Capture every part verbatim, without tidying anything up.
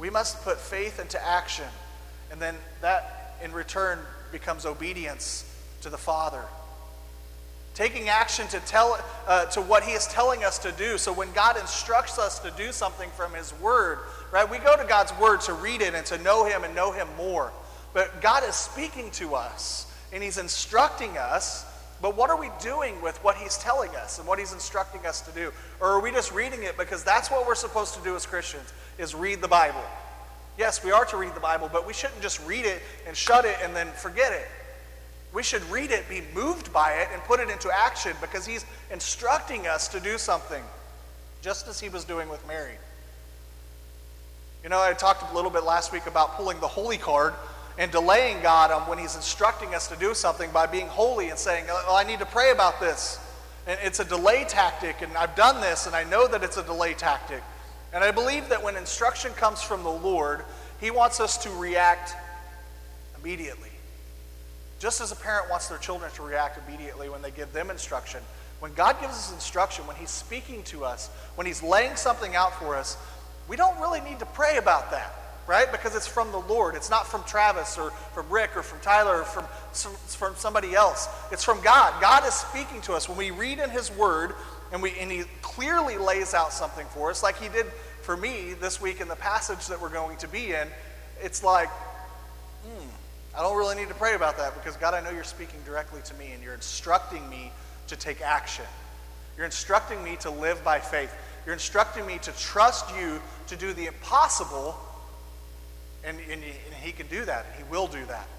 We must put faith into action, and then that in return becomes obedience to the Father. Taking action to tell uh, to what he is telling us to do. So when God instructs us to do something from his word, right? We go to God's word to read it and to know him and know him more. But God is speaking to us and he's instructing us. But what are we doing with what he's telling us and what he's instructing us to do? Or are we just reading it because that's what we're supposed to do as Christians, is read the Bible? Yes, we are to read the Bible, but we shouldn't just read it and shut it and then forget it. We should read it, be moved by it, and put it into action because he's instructing us to do something, just as he was doing with Mary. You know, I talked a little bit last week about pulling the holy card and delaying God on when he's instructing us to do something by being holy and saying, oh, I need to pray about this. And it's a delay tactic, and I've done this, and I know that it's a delay tactic. And I believe that when instruction comes from the Lord, he wants us to react immediately. Just as a parent wants their children to react immediately when they give them instruction, when God gives us instruction, when he's speaking to us, when he's laying something out for us, we don't really need to pray about that, right? Because it's from the Lord. It's not from Travis or from Rick or from Tyler or from, from somebody else. It's from God. God is speaking to us. When we read in his word and, we, and he clearly lays out something for us, like he did for me this week in the passage that we're going to be in, it's like, hmm, I don't really need to pray about that because, God, I know you're speaking directly to me and you're instructing me to take action. You're instructing me to live by faith. You're instructing me to trust you to do the impossible, and, and, and he can do that. He will do that.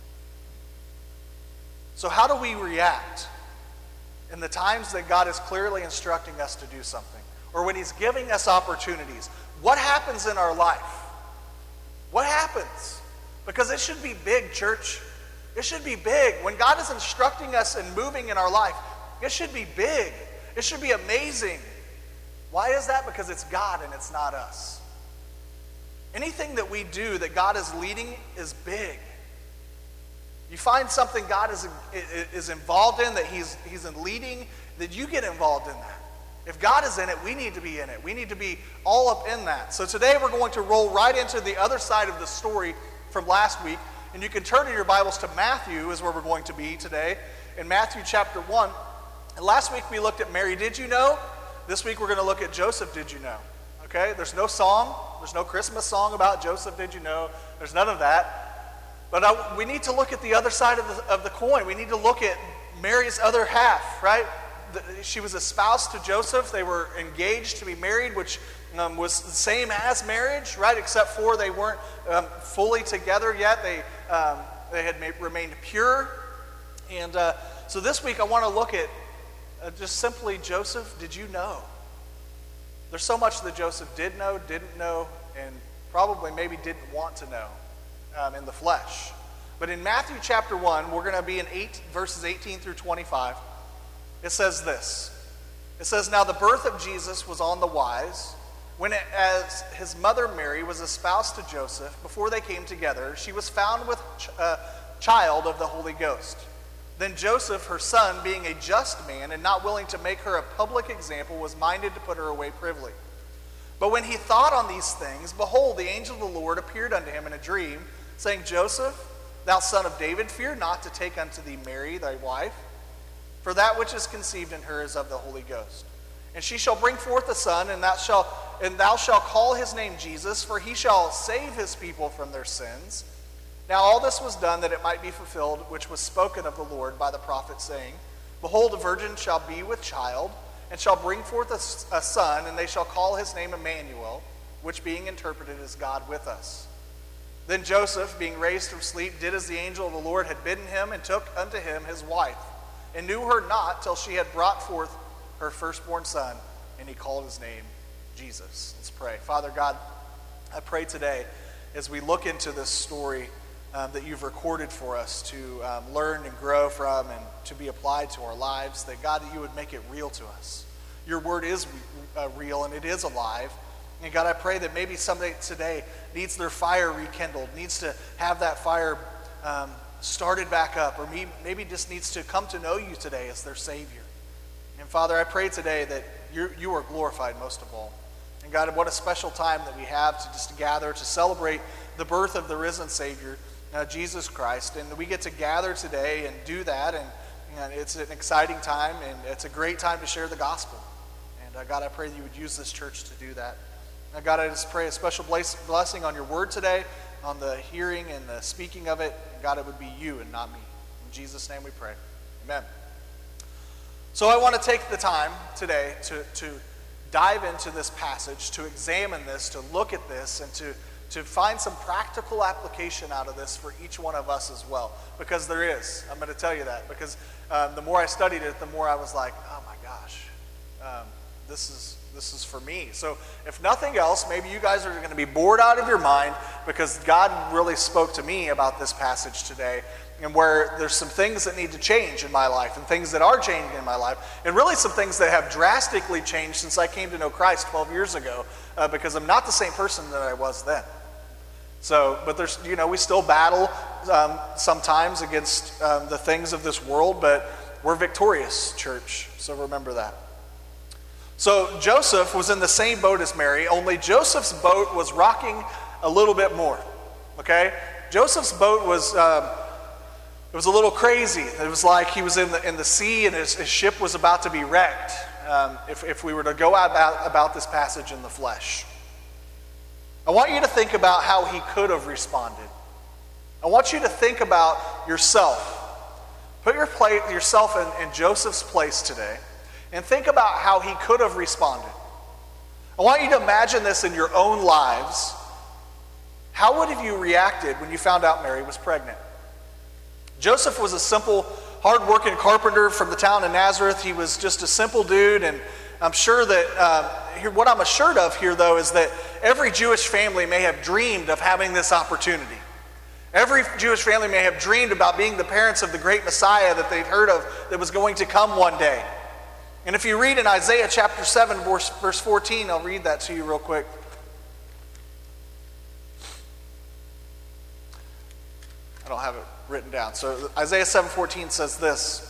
So how do we react in the times that God is clearly instructing us to do something, or when he's giving us opportunities? What happens in our life? What happens? Because it should be big, church. It should be big. When God is instructing us and moving in our life, it should be big. It should be amazing. Why is that? Because it's God and it's not us. Anything that we do that God is leading is big. You find something God is, is involved in, that he's, he's in leading, that you get involved in that. If God is in it, we need to be in it. We need to be all up in that. So today we're going to roll right into the other side of the story from last week, and you can turn in your Bibles to Matthew is where we're going to be today, in Matthew chapter one. And last week we looked at Mary, did you know? This week we're going to look at Joseph, did you know? Okay, there's no song, there's no Christmas song about Joseph, did you know? There's none of that. But I, we need to look at the other side of the, of the coin. We need to look at Mary's other half, right? The, she was espoused to Joseph. They were engaged to be married, which Um, was the same as marriage, right? Except for they weren't um, fully together yet. They um, they had ma- remained pure. And uh, so this week I want to look at uh, just simply Joseph. Did you know? There's so much that Joseph did know, didn't know, and probably maybe didn't want to know um, in the flesh. But in Matthew chapter one, we're going to be in eight, verses eighteen through twenty-five. It says this. It says, now the birth of Jesus was on the wise, when it, as his mother Mary was espoused to Joseph, before they came together, she was found with a uh, child of the Holy Ghost. Then Joseph, her son, being a just man and not willing to make her a public example, was minded to put her away privily. But when he thought on these things, behold, the angel of the Lord appeared unto him in a dream, saying, Joseph, thou son of David, fear not to take unto thee Mary thy wife, for that which is conceived in her is of the Holy Ghost. And she shall bring forth a son, and thou shalt and thou shalt call his name Jesus, for he shall save his people from their sins. Now all this was done that it might be fulfilled, which was spoken of the Lord by the prophet, saying, behold, a virgin shall be with child, and shall bring forth a, a son, and they shall call his name Emmanuel, which being interpreted is God with us. Then Joseph, being raised from sleep, did as the angel of the Lord had bidden him, and took unto him his wife, and knew her not till she had brought forth her firstborn son, and he called his name Jesus. Let's pray. Father God, I pray today as we look into this story um, that you've recorded for us to um, learn and grow from and to be applied to our lives, that God, that you would make it real to us. Your word is uh, real and it is alive. And God, I pray that maybe somebody today needs their fire rekindled, needs to have that fire um, started back up, or maybe just needs to come to know you today as their Savior. And Father, I pray today that you you are glorified most of all. And God, what a special time that we have to just gather to celebrate the birth of the risen Savior, uh, Jesus Christ. And we get to gather today and do that, and, and it's an exciting time, and it's a great time to share the gospel. And uh, God, I pray that you would use this church to do that. Now, God, I just pray a special blessing on your word today, on the hearing and the speaking of it. And God, it would be you and not me. In Jesus' name we pray. Amen. So I want to take the time today to, to dive into this passage, to examine this, to look at this, and to, to find some practical application out of this for each one of us as well. Because there is. I'm going to tell you that. Because um, the more I studied it, the more I was like, oh my gosh, um, this is this is for me. So if nothing else, maybe you guys are going to be bored out of your mind because God really spoke to me about this passage today, and where there's some things that need to change in my life and things that are changing in my life, and really some things that have drastically changed since I came to know Christ twelve years ago, uh, because I'm not the same person that I was then. So, but there's, you know, we still battle um, sometimes against um, the things of this world, but we're victorious, church, so remember that. So Joseph was in the same boat as Mary, only Joseph's boat was rocking a little bit more, okay? Joseph's boat was... Um, It was a little crazy. It was like he was in the in the sea and his, his ship was about to be wrecked, um, if, if we were to go about, about this passage in the flesh. I want you to think about how he could have responded. I want you to think about yourself. Put your plate, yourself in, in Joseph's place today and think about how he could have responded. I want you to imagine this in your own lives. How would have you reacted when you found out Mary was pregnant? Joseph was a simple, hard-working carpenter from the town of Nazareth. He was just a simple dude, and I'm sure that, uh, here, what I'm assured of here, though, is that every Jewish family may have dreamed of having this opportunity. Every Jewish family may have dreamed about being the parents of the great Messiah that they'd heard of that was going to come one day. And if you read in Isaiah chapter seven, verse, verse fourteen, I'll read that to you real quick. I don't have it written down. So Isaiah seven fourteen says this.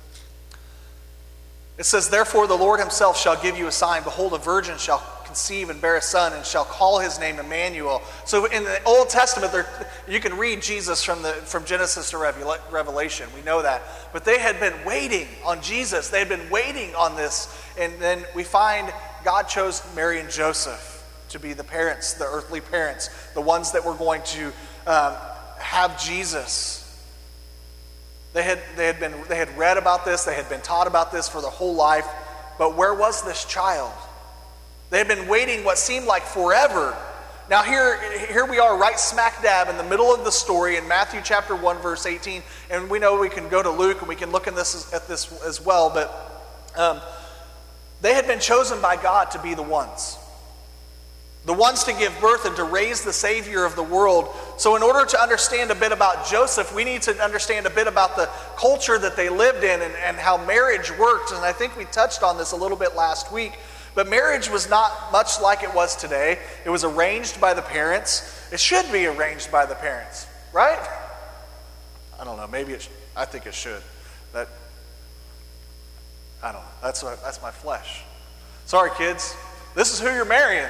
It says, "Therefore the Lord himself shall give you a sign. Behold, a virgin shall conceive and bear a son, and shall call his name Emmanuel." So in the Old Testament, there, you can read Jesus from the from Genesis to Revelation. We know that. But they had been waiting on Jesus. They had been waiting on this. And then we find God chose Mary and Joseph to be the parents, the earthly parents, the ones that were going to um, have Jesus. They had, they had been, they had read about this, they had been taught about this for their whole life, but where was this child? They had been waiting what seemed like forever. Now here, here we are right smack dab in the middle of the story in Matthew chapter one, verse eighteen, and we know we can go to Luke and we can look at this, at this as well, but um, they had been chosen by God to be the ones. The ones to give birth and to raise the Savior of the world. So in order to understand a bit about Joseph, we need to understand a bit about the culture that they lived in and, and how marriage worked. And I think we touched on this a little bit last week. But marriage was not much like it was today. It was arranged by the parents. It should be arranged by the parents, right? I don't know. Maybe it. Sh- I think it should. That. I don't know. That's what, that's my flesh. Sorry, kids. This is who you're marrying.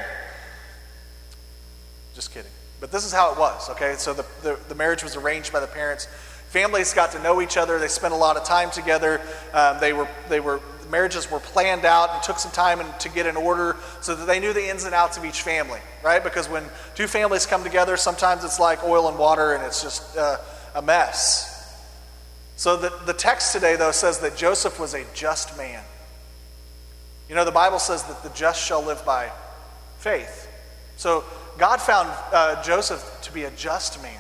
Just kidding. But this is how it was, okay? So the, the, the marriage was arranged by the parents. Families got to know each other. They spent a lot of time together. Um, they were, they were, marriages were planned out and took some time in, to get in order so that they knew the ins and outs of each family, right? Because when two families come together, sometimes it's like oil and water and it's just uh, a mess. So the, the text today, though, says that Joseph was a just man. You know, the Bible says that the just shall live by faith. So God found uh, Joseph to be a just man.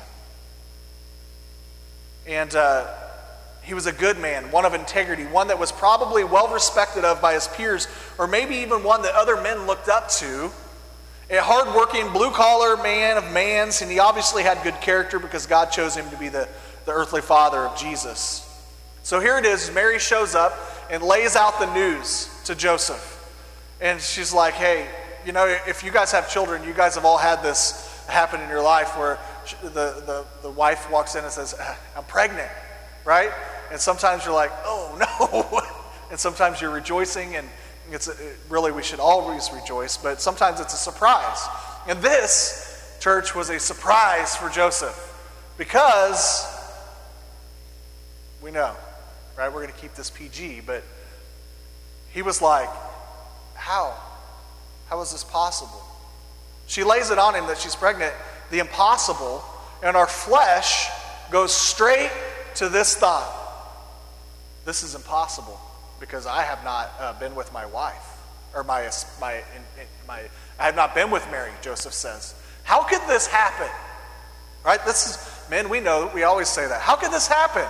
And uh, he was a good man, one of integrity, one that was probably well respected of by his peers, or maybe even one that other men looked up to. A hardworking, blue-collar man of mans, and he obviously had good character because God chose him to be the, the earthly father of Jesus. So here it is, Mary shows up and lays out the news to Joseph. And she's like, hey, you know, if you guys have children, you guys have all had this happen in your life where the, the, the wife walks in and says, I'm pregnant, right? And sometimes you're like, oh no. And sometimes you're rejoicing and it's a, it, really we should always rejoice, but sometimes it's a surprise. And this, church, was a surprise for Joseph because we know, right? We're going to keep this P G, but he was like, how? How is this possible? She lays it on him that she's pregnant, the impossible, and our flesh goes straight to this thought. This is impossible because I have not uh, been with my wife, or my, my, my, I have not been with Mary, Joseph says. How could this happen? Right? This is, men, we know, we always say that. How could this happen?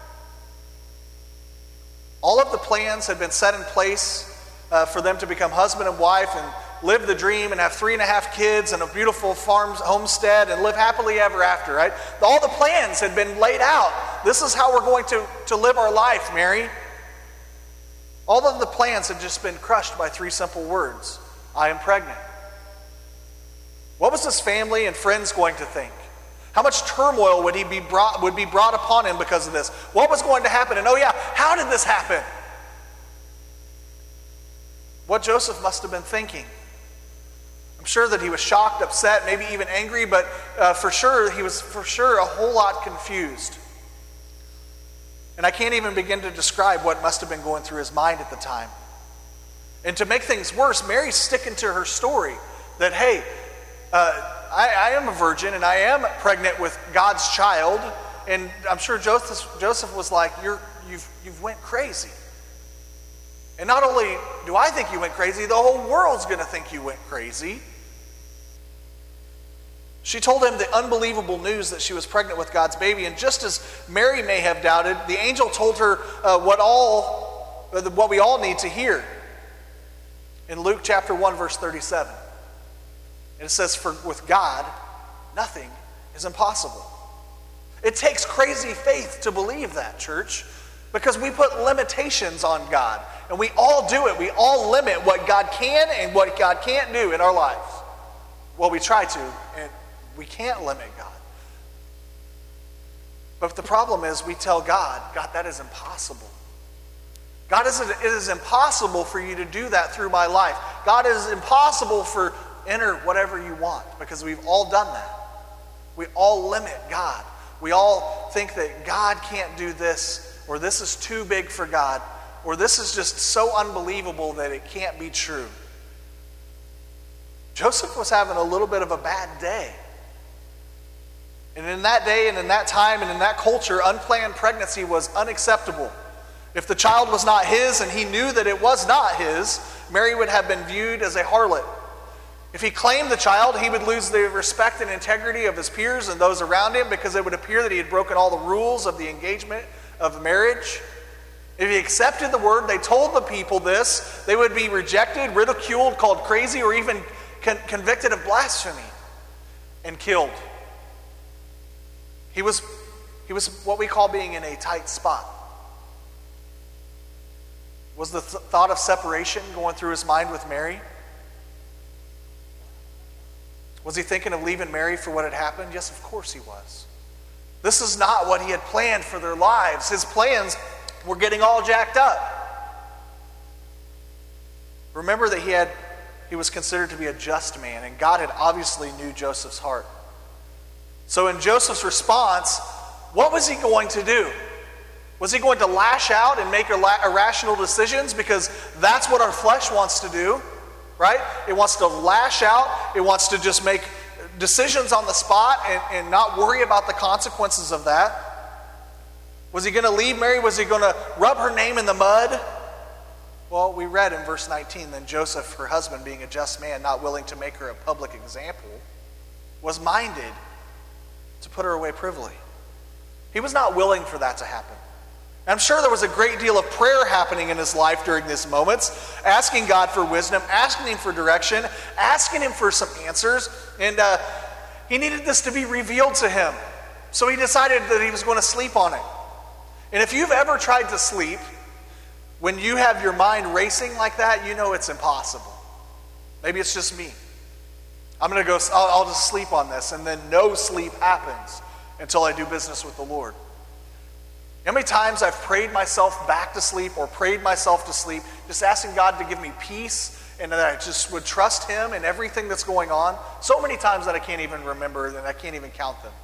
All of the plans had been set in place uh, for them to become husband and wife and live the dream and have three and a half kids and a beautiful farm homestead and live happily ever after, right? All the plans had been laid out. This is how we're going to, to live our life, Mary. All of the plans had just been crushed by three simple words. I am pregnant. What was his family and friends going to think? How much turmoil would he be brought would be brought upon him because of this? What was going to happen? And oh yeah, how did this happen? What Joseph must have been thinking. I'm sure that he was shocked, upset, maybe even angry, but uh, for sure he was for sure a whole lot confused. And I can't even begin to describe what must have been going through his mind at the time. And to make things worse, Mary's sticking to her story that, hey, uh, I, I am a virgin and I am pregnant with God's child. And I'm sure Joseph, Joseph was like, You're, you've, you've went crazy. And not only do I think you went crazy, the whole world's going to think you went crazy. She told him the unbelievable news that she was pregnant with God's baby, and just as Mary may have doubted, the angel told her uh, what all, uh, what we all need to hear. In Luke chapter one, verse thirty-seven, and it says, "For with God, nothing is impossible." It takes crazy faith to believe that, church, because we put limitations on God, and we all do it. We all limit what God can and what God can't do in our lives. Well, we try to, and we can't limit God. But the problem is we tell God, God, that is impossible. God, it is impossible for you to do that through my life. God, it is impossible for enter whatever you want, because we've all done that. We all limit God. We all think that God can't do this, or this is too big for God, or this is just so unbelievable that it can't be true. Joseph was having a little bit of a bad day. And in that day and in that time and in that culture, unplanned pregnancy was unacceptable. If the child was not his and he knew that it was not his, Mary would have been viewed as a harlot. If he claimed the child, he would lose the respect and integrity of his peers and those around him, because it would appear that he had broken all the rules of the engagement of marriage. If he accepted the word, they told the people this, they would be rejected, ridiculed, called crazy, or even con- convicted of blasphemy and killed. He was, he was what we call being in a tight spot. Was the th- thought of separation going through his mind with Mary? Was he thinking of leaving Mary for what had happened? Yes, of course he was. This is not what he had planned for their lives. His plans were getting all jacked up. Remember that he had, he was considered to be a just man, and God had obviously knew Joseph's heart. So in Joseph's response, what was he going to do? Was he going to lash out and make irrational decisions? Because that's what our flesh wants to do, right? It wants to lash out. It wants to just make decisions on the spot and, and not worry about the consequences of that. Was he going to leave Mary? Was he going to rub her name in the mud? Well, we read in verse nineteen, then Joseph, her husband, being a just man, not willing to make her a public example, was minded to put her away privily. He was not willing for that to happen. I'm sure there was a great deal of prayer happening in his life during these moments, asking God for wisdom, asking him for direction, asking him for some answers, and uh, he needed this to be revealed to him. So he decided that he was going to sleep on it. And if you've ever tried to sleep, when you have your mind racing like that, you know it's impossible. Maybe it's just me. I'm going to go, I'll, I'll just sleep on this, and then no sleep happens until I do business with the Lord. How many times I've prayed myself back to sleep or prayed myself to sleep, just asking God to give me peace and that I just would trust him in everything that's going on. So many times that I can't even remember and I can't even count them.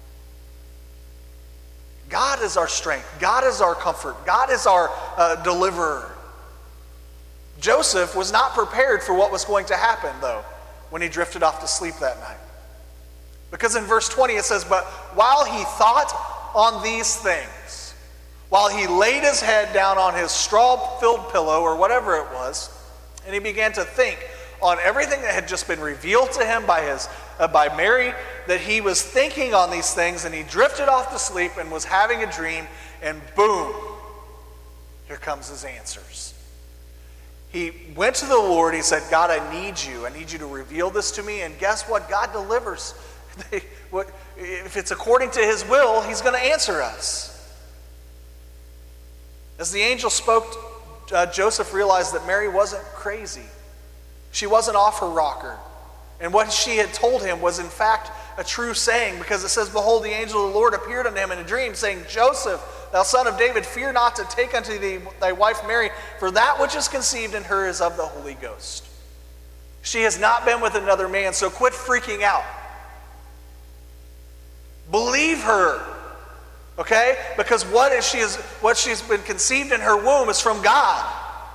God is our strength. God is our comfort. God is our uh, deliverer. Joseph was not prepared for what was going to happen, though, when he drifted off to sleep that night. Because in verse twenty it says, but while he thought on these things, while he laid his head down on his straw-filled pillow or whatever it was, and he began to think on everything that had just been revealed to him by his uh, by Mary, that he was thinking on these things, and he drifted off to sleep and was having a dream, and boom, here comes his answers. He went to the Lord, he said, God, I need you. I need you to reveal this to me. And guess what? God delivers. If it's according to his will, he's going to answer us. As the angel spoke, uh, Joseph realized that Mary wasn't crazy. She wasn't off her rocker. And what she had told him was in fact a true saying, because it says, behold, the angel of the Lord appeared unto him in a dream, saying, Joseph, thou son of David, fear not to take unto thee thy wife Mary, for that which is conceived in her is of the Holy Ghost. She has not been with another man, so quit freaking out. Believe her, okay? Because what is she is what she's been conceived in her womb is from God.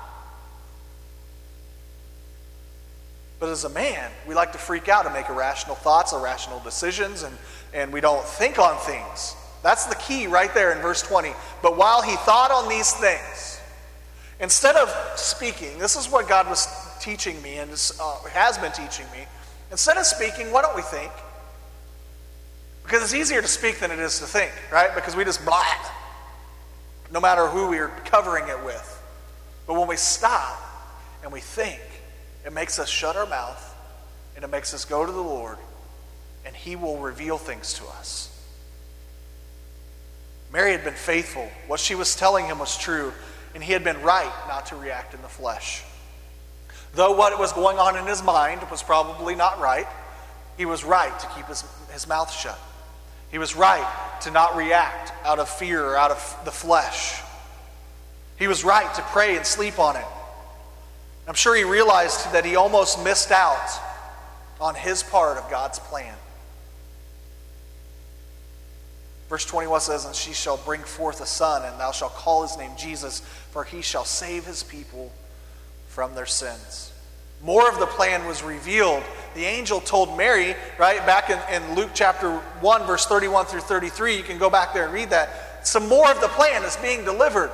But as a man, we like to freak out and make irrational thoughts, irrational decisions, and, and we don't think on things. That's the key right there in verse twenty. But while he thought on these things, instead of speaking, this is what God was teaching me and uh, has been teaching me. Instead of speaking, why don't we think? Because it's easier to speak than it is to think, right? Because we just blah, no matter who we are covering it with. But when we stop and we think, it makes us shut our mouth, and it makes us go to the Lord, and he will reveal things to us. Mary had been faithful. What she was telling him was true, and he had been right not to react in the flesh. Though what was going on in his mind was probably not right, he was right to keep his, his mouth shut. He was right to not react out of fear or out of the flesh. He was right to pray and sleep on it. I'm sure he realized that he almost missed out on his part of God's plan. Verse twenty-one says, and she shall bring forth a son, and thou shalt call his name Jesus, for he shall save his people from their sins. More of the plan was revealed. The angel told Mary, right, back in, in Luke chapter one, verse thirty-one through thirty-three, you can go back there and read that. Some more of the plan is being delivered.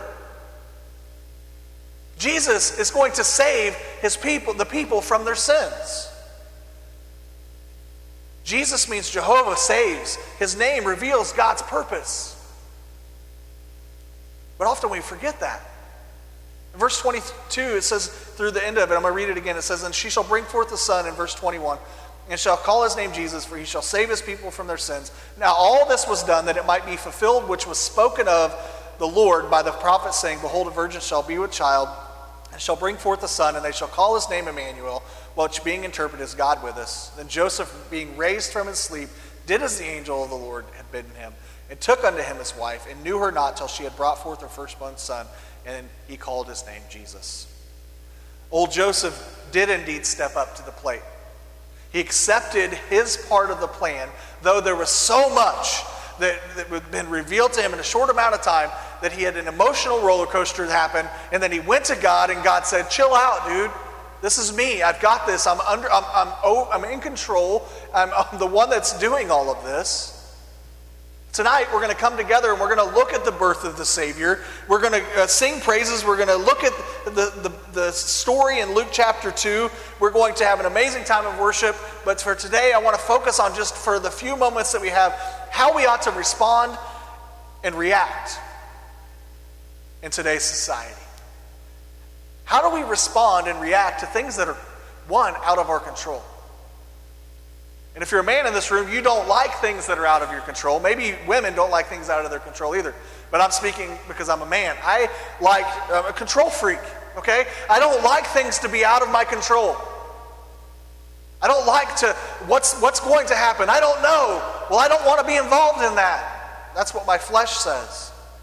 Jesus is going to save his people, the people from their sins. Jesus means Jehovah saves. His name reveals God's purpose. But often we forget that. In verse twenty-two, it says, through the end of it, I'm going to read it again. It says, and she shall bring forth a son, in verse twenty-one, and shall call his name Jesus, for he shall save his people from their sins. Now all this was done that it might be fulfilled, which was spoken of the Lord by the prophet, saying, behold, a virgin shall be with child, and shall bring forth a son, and they shall call his name Emmanuel, which being interpreted is God with us. Then Joseph, being raised from his sleep, did as the angel of the Lord had bidden him, and took unto him his wife, and knew her not till she had brought forth her firstborn son, and he called his name Jesus. Old Joseph did indeed step up to the plate. He accepted his part of the plan, though there was so much that, that had been revealed to him in a short amount of time that he had an emotional roller coaster happen, and then he went to God, and God said, chill out, dude. This is me. I've got this. I'm under. I'm. I'm, oh, I'm in control. I'm, I'm the one that's doing all of this. Tonight we're going to come together and we're going to look at the birth of the Savior. We're going to uh, sing praises. We're going to look at the, the, the story in Luke chapter two. We're going to have an amazing time of worship. But for today, I want to focus on just for the few moments that we have, how we ought to respond and react in today's society. How do we respond and react to things that are, one, out of our control? And if you're a man in this room, you don't like things that are out of your control. Maybe women don't like things out of their control either. But I'm speaking because I'm a man. I like, I'm a control freak, okay? I don't like things to be out of my control. I don't like to, what's, what's going to happen? I don't know. Well, I don't want to be involved in that. That's what my flesh says.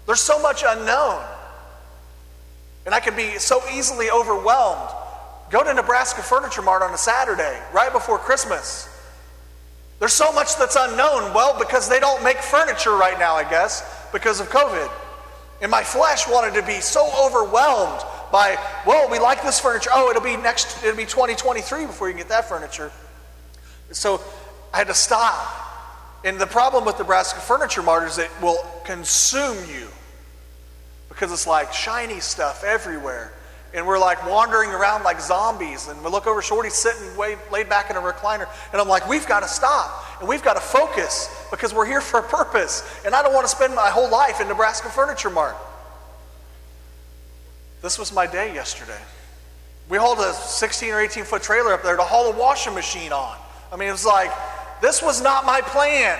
There's so much unknown. And I can be so easily overwhelmed. Go to Nebraska Furniture Mart on a Saturday, right before Christmas. There's so much that's unknown. Well, because they don't make furniture right now, I guess, because of COVID. And my flesh wanted to be so overwhelmed by, well, we like this furniture. Oh, it'll be next, it'll be twenty twenty-three before you can get that furniture. So I had to stop. And the problem with Nebraska Furniture Mart is it will consume you because it's like shiny stuff everywhere. And we're like wandering around like zombies. And we look over, Shorty's sitting way, laid back in a recliner. And I'm like, we've got to stop. And we've got to focus because we're here for a purpose. And I don't want to spend my whole life in Nebraska Furniture Mart. This was my day yesterday. We hauled a sixteen or eighteen foot trailer up there to haul a washing machine on. I mean, it was like, this was not my plan.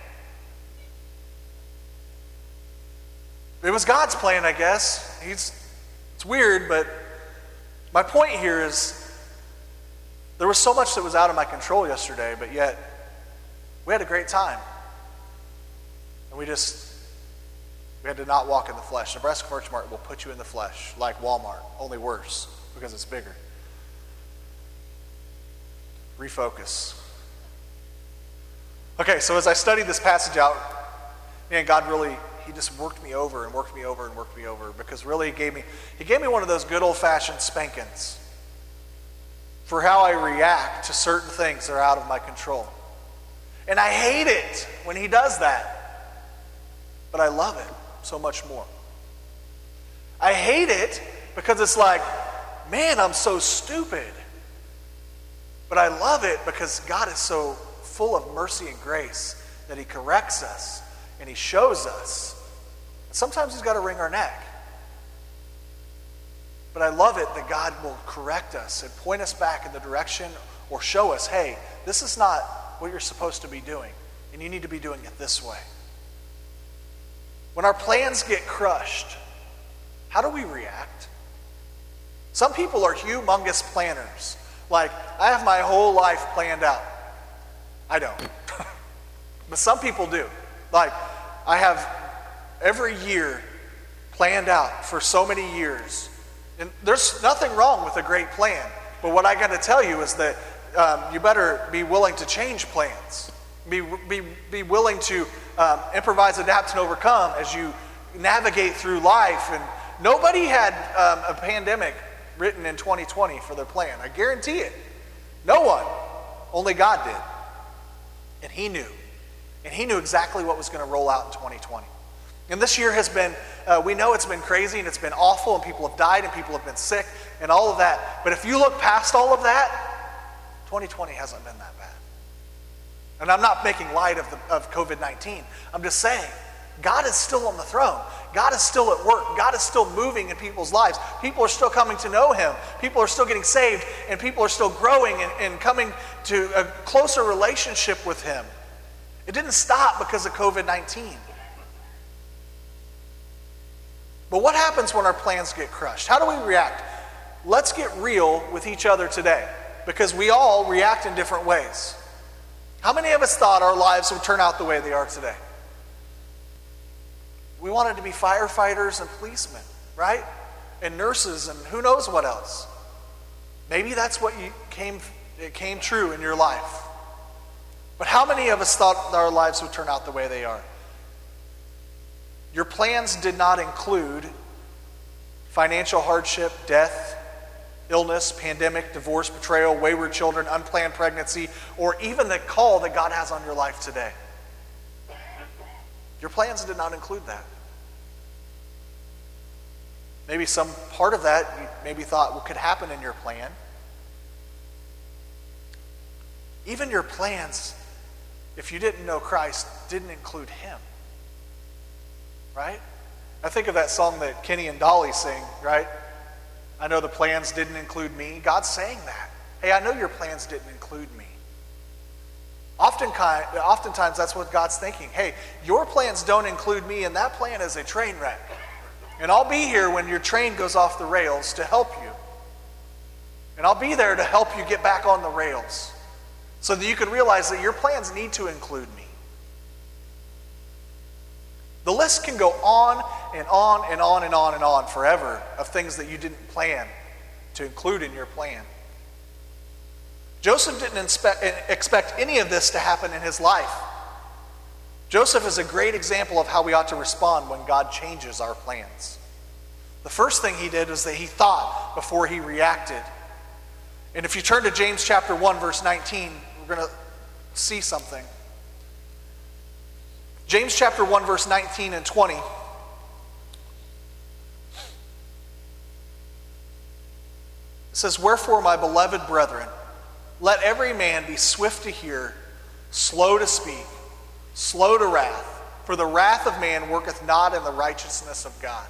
It was God's plan, I guess. He's, it's weird, but my point here is there was so much that was out of my control yesterday, but yet we had a great time. And we just, we had to not walk in the flesh. Nebraska Furniture Mart will put you in the flesh like Walmart, only worse because it's bigger. Refocus. Okay, so as I studied this passage out, man, God really, he just worked me over and worked me over and worked me over because really he gave me, he gave me one of those good old-fashioned spankings for how I react to certain things that are out of my control. And I hate it when he does that, but I love it so much more. I hate it because it's like, man, I'm so stupid. But I love it because God is so full of mercy and grace that he corrects us and he shows us. And sometimes he's got to wring our neck. But I love it that God will correct us and point us back in the direction or show us, hey, this is not what you're supposed to be doing, and you need to be doing it this way. When our plans get crushed, how do we react? Some people are humongous planners. Like, I have my whole life planned out. I don't. But some people do. Like, I have every year planned out for so many years. And there's nothing wrong with a great plan. But what I got to tell you is that um, you better be willing to change plans. Be, be, be willing to um, improvise, adapt, and overcome as you navigate through life. And nobody had um, a pandemic written in twenty twenty for their plan. I guarantee it. No one. Only God did. And he knew. And he knew exactly what was going to roll out in twenty twenty. And this year has been, uh, we know it's been crazy and it's been awful and people have died and people have been sick and all of that. But if you look past all of that, twenty twenty hasn't been that bad. And I'm not making light of, the, of covid nineteen. I'm just saying, God is still on the throne. God is still at work. God is still moving in people's lives. People are still coming to know him. People are still getting saved, and people are still growing and, and coming to a closer relationship with him. It didn't stop because of covid nineteen. But what happens when our plans get crushed? How do we react? Let's get real with each other today, because we all react in different ways. How many of us thought our lives would turn out the way they are today? We wanted to be firefighters and policemen, right? And nurses and who knows what else. Maybe that's what you came, it came true in your life. But how many of us thought our lives would turn out the way they are? Your plans did not include financial hardship, death, illness, pandemic, divorce, betrayal, wayward children, unplanned pregnancy, or even the call that God has on your life today. Your plans did not include that. Maybe some part of that you maybe thought well, could happen in your plan. Even your plans, if you didn't know Christ, didn't include him. Right? I think of that song that Kenny and Dolly sing, right? I know the plans didn't include me. God's saying that. Hey, I know your plans didn't include me. Oftentimes, oftentimes that's what God's thinking. Hey, your plans don't include me, and that plan is a train wreck. And I'll be here when your train goes off the rails to help you. And I'll be there to help you get back on the rails so that you can realize that your plans need to include me. The list can go on and on and on and on and on forever of things that you didn't plan to include in your plan. Joseph didn't expect, expect any of this to happen in his life. Joseph is a great example of how we ought to respond when God changes our plans. The first thing he did was that he thought before he reacted. And if you turn to James chapter one, verse nineteen, we're going to see something. James chapter one, verse nineteen and twenty. It says, "Wherefore, my beloved brethren, let every man be swift to hear, slow to speak, slow to wrath, for the wrath of man worketh not in the righteousness of God."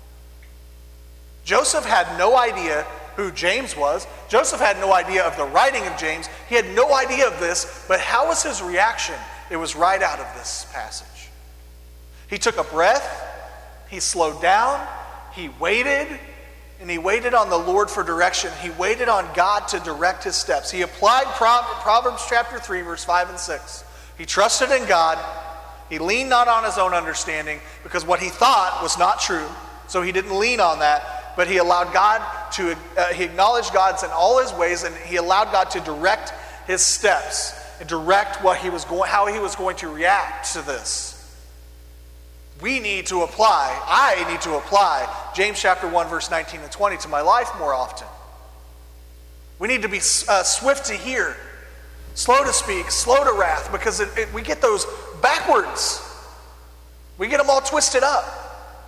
Joseph had no idea who James was. Joseph had no idea of the writing of James. He had no idea of this, but how was his reaction? It was right out of this passage. He took a breath, he slowed down, he waited, and he waited on the Lord for direction. He waited on God to direct his steps. He applied Proverbs chapter three, verse five and six. He trusted in God. He leaned not on his own understanding because what he thought was not true, so he didn't lean on that. But he allowed God to, uh, he acknowledged God's in all his ways, and he allowed God to direct his steps and direct what he was going, how he was going to react to this. We need to apply, I need to apply James chapter one, verse nineteen and twenty to my life more often. We need to be uh, swift to hear, slow to speak, slow to wrath, because it, it, we get those backwards. We get them all twisted up.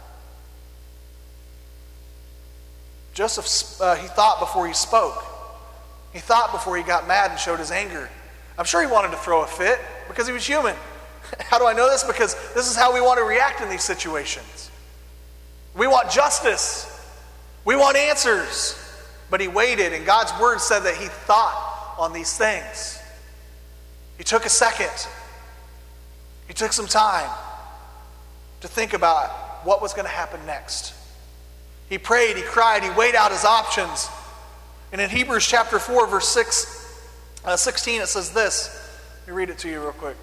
Joseph, uh, he thought before he spoke. He thought before he got mad and showed his anger. I'm sure he wanted to throw a fit because he was human. How do I know this? Because this is how we want to react in these situations. We want justice. We want answers. But he waited, and God's word said that he thought on these things. He took a second. He took some time to think about what was going to happen next. He prayed, he cried, he weighed out his options. And in Hebrews chapter four, verse six, uh, sixteen, it says this. Let me read it to you real quick.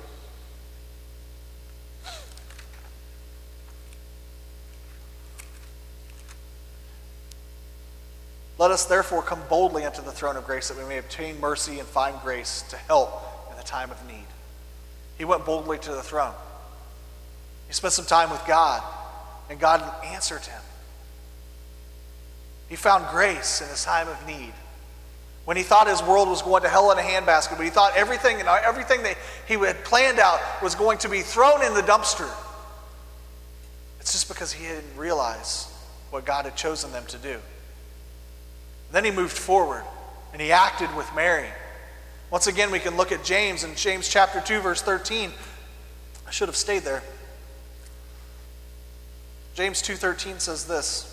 "Let us therefore come boldly unto the throne of grace, that we may obtain mercy and find grace to help in the time of need." He went boldly to the throne. He spent some time with God, and God answered him. He found grace in his time of need. When he thought his world was going to hell in a handbasket, but he thought everything and everything that he had planned out was going to be thrown in the dumpster, it's just because he didn't realize what God had chosen them to do. And then he moved forward, and he acted with Mary. Once again, we can look at James in James chapter two, verse thirteen. I should have stayed there. James two thirteen says this.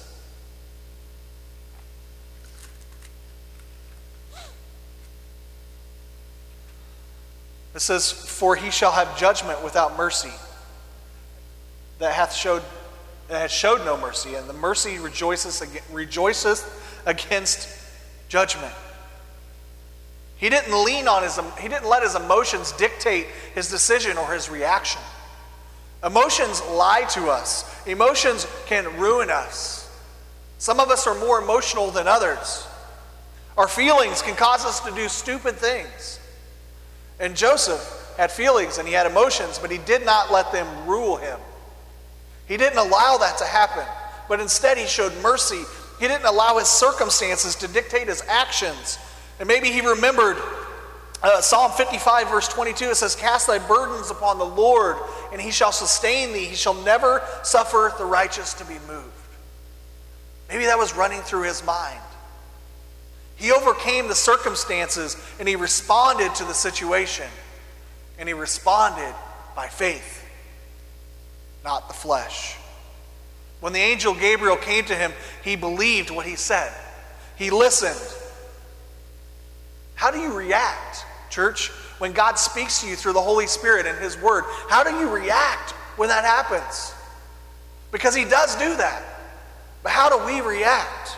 It says, "For he shall have judgment without mercy, that hath showed that hath showed no mercy, and the mercy rejoiceth rejoiceth against judgment." He didn't lean on his he didn't let his emotions dictate his decision or his reaction. Emotions lie to us. Emotions can ruin us. Some of us are more emotional than others. Our feelings can cause us to do stupid things. And Joseph had feelings and he had emotions, but he did not let them rule him. He didn't allow that to happen, but instead he showed mercy. He didn't allow his circumstances to dictate his actions. And maybe he remembered uh, Psalm fifty-five, verse twenty-two. It says, "Cast thy burdens upon the Lord, and he shall sustain thee. He shall never suffer the righteous to be moved." Maybe that was running through his mind. He overcame the circumstances and he responded to the situation. And he responded by faith, not the flesh. When the angel Gabriel came to him, he believed what he said. He listened. How do you react, church, when God speaks to you through the Holy Spirit and his word? How do you react when that happens? Because he does do that. But how do we react?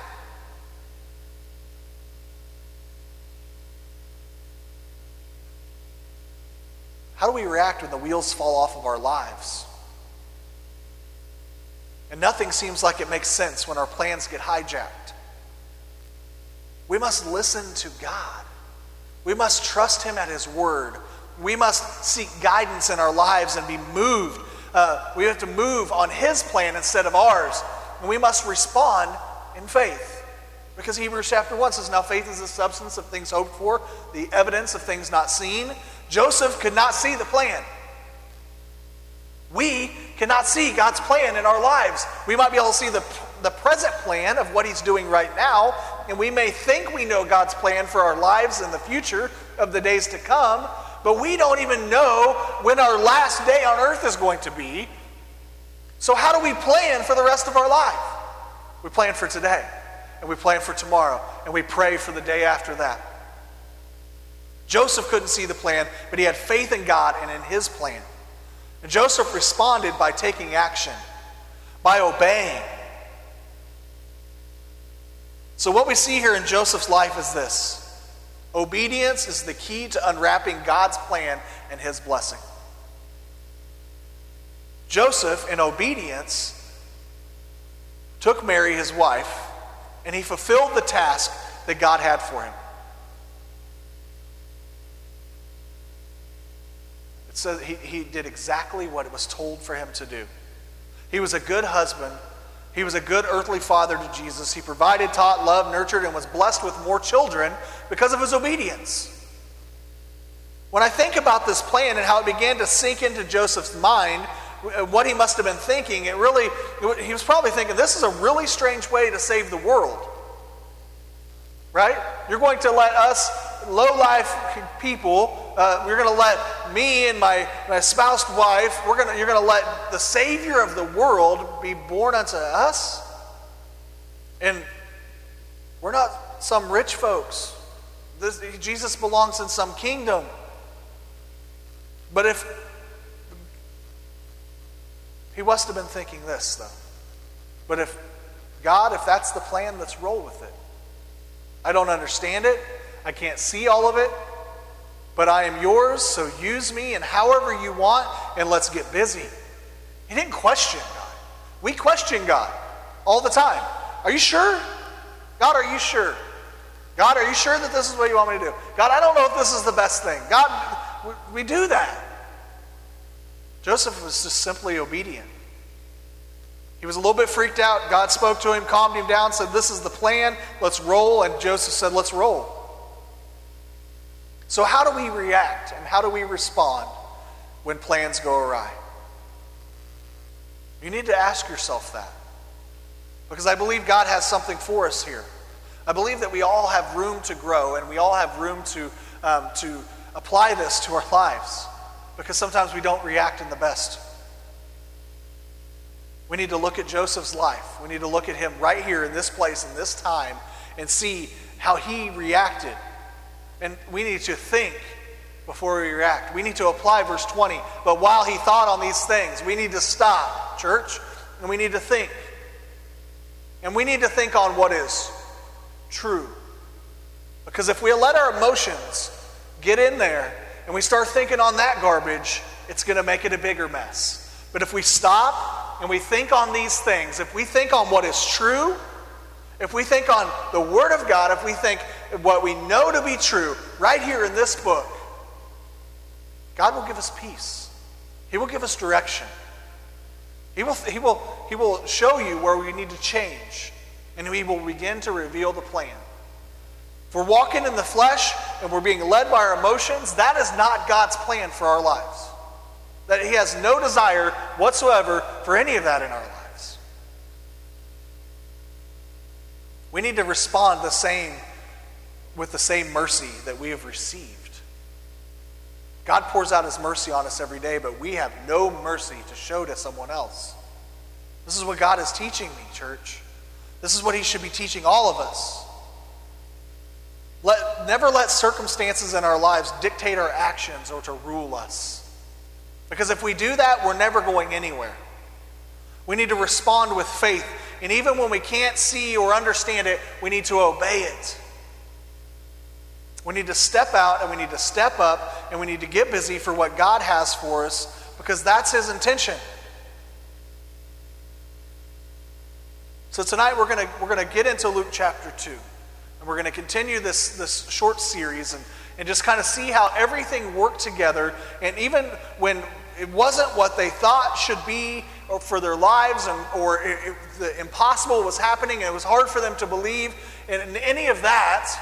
How do we react when the wheels fall off of our lives? And nothing seems like it makes sense when our plans get hijacked. We must listen to God. We must trust him at his word. We must seek guidance in our lives and be moved. Uh, we have to move on his plan instead of ours. And we must respond in faith. Because Hebrews chapter one says, now faith is the substance of things hoped for, the evidence of things not seen. Joseph could not see the plan. We cannot see God's plan in our lives. We might be able to see the, the present plan of what he's doing right now, and we may think we know God's plan for our lives in the future of the days to come, but we don't even know when our last day on earth is going to be. So how do we plan for the rest of our life? We plan for today, and we plan for tomorrow, and we pray for the day after that. Joseph couldn't see the plan, but he had faith in God and in his plan. And Joseph responded by taking action, by obeying. So what we see here in Joseph's life is this. Obedience is the key to unwrapping God's plan and his blessing. Joseph, in obedience, took Mary, his wife, and he fulfilled the task that God had for him. It says he, he did exactly what it was told for him to do. He was a good husband. He was a good earthly father to Jesus. He provided, taught, loved, nurtured, and was blessed with more children because of his obedience. When I think about this plan and how it began to sink into Joseph's mind, what he must have been thinking, it really, he was probably thinking, this is a really strange way to save the world. Right? You're going to let us low-life people, uh, you're going to let me and my, my espoused wife, we're going to, you're going to let the Savior of the world be born unto us? And we're not some rich folks. This, Jesus belongs in some kingdom. But if, he must have been thinking this, though. But if, God, if that's the plan, let's roll with it. I don't understand it. I can't see all of it. But I am yours, so use me and however you want, and let's get busy. He didn't question God. We question God all the time. Are you sure? God, are you sure? God, are you sure that this is what you want me to do? God, I don't know if this is the best thing. God, we do that. Joseph was just simply obedient. He was a little bit freaked out. God spoke to him, calmed him down, said, this is the plan, let's roll. And Joseph said, let's roll. So how do we react and how do we respond when plans go awry? You need to ask yourself that. Because I believe God has something for us here. I believe that we all have room to grow and we all have room to, um, to apply this to our lives. Because sometimes we don't react in the best. We need to look at Joseph's life. We need to look at him right here in this place, in this time, and see how he reacted. And we need to think before we react. We need to apply verse twenty. But while he thought on these things, we need to stop, church, and we need to think. And we need to think on what is true. Because if we let our emotions get in there and we start thinking on that garbage, it's going to make it a bigger mess. But if we stop and we think on these things, if we think on what is true, if we think on the Word of God, if we think what we know to be true right here in this book, God will give us peace. He will give us direction. He will, he will, he will show you where we need to change, and he will begin to reveal the plan. If we're walking in the flesh and we're being led by our emotions, that is not God's plan for our lives. That he has no desire whatsoever for any of that in our lives. We need to respond the same with the same mercy that we have received. God pours out his mercy on us every day, but we have no mercy to show to someone else. This is what God is teaching me, church. This is what he should be teaching all of us. Let, never let circumstances in our lives dictate our actions or to rule us. Because if we do that, we're never going anywhere. We need to respond with faith. And even when we can't see or understand it, we need to obey it. We need to step out and we need to step up and we need to get busy for what God has for us, because that's his intention. So tonight we're going to we're going to get into Luke chapter two. And we're going to continue this, this short series and, and just kind of see how everything worked together. And even when it wasn't what they thought should be or for their lives, and, or it, it, the impossible was happening and it was hard for them to believe in, in any of that,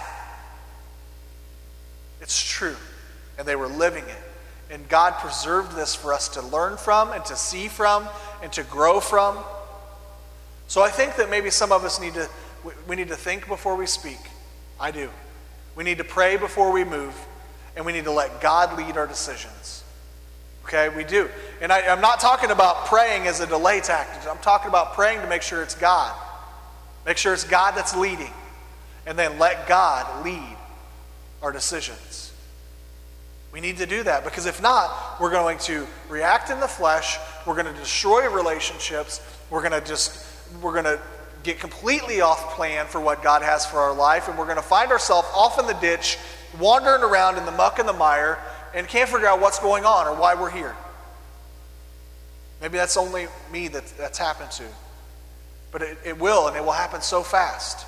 it's true. And they were living it. And God preserved this for us to learn from and to see from and to grow from. So I think that maybe some of us need to, we need to think before we speak. I do. We need to pray before we move, and we need to let God lead our decisions. Okay, we do. And I, I'm not talking about praying as a delay tactic. I'm talking about praying to make sure it's God. Make sure it's God that's leading. And then let God lead our decisions. We need to do that, because if not, we're going to react in the flesh, we're going to destroy relationships, we're going to just, we're going to get completely off plan for what God has for our life, and we're going to find ourselves off in the ditch, wandering around in the muck and the mire, and can't figure out what's going on or why we're here. Maybe that's only me that that's happened to. But it, it will, and it will happen so fast.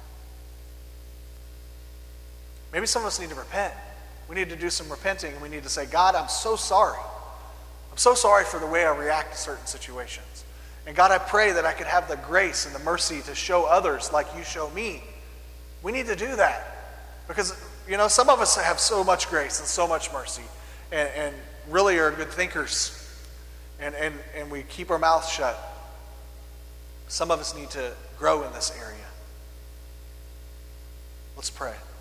Maybe some of us need to repent. We need to do some repenting, and we need to say, God, I'm so sorry. I'm so sorry for the way I react to certain situations. And God, I pray that I could have the grace and the mercy to show others like you show me. We need to do that. Because, you know, some of us have so much grace and so much mercy and, and really are good thinkers. And, and, and we keep our mouths shut. Some of us need to grow in this area. Let's pray.